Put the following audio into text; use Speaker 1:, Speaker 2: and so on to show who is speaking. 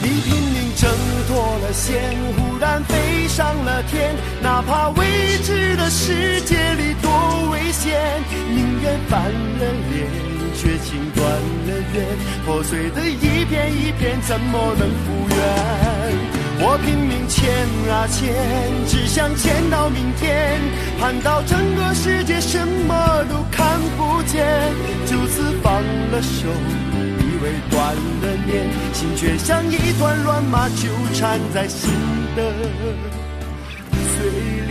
Speaker 1: 你拼命挣脱了线，忽然飞上了天，哪怕未知的世界里多危险，宁愿翻了脸，却情断了缘，破碎的一片一片，怎么能复原？我拼命牵啊牵，只想牵到明天，盼到整个世界什么都看不见，就此放了手，以为断了念，心却像一团乱麻纠缠在心的最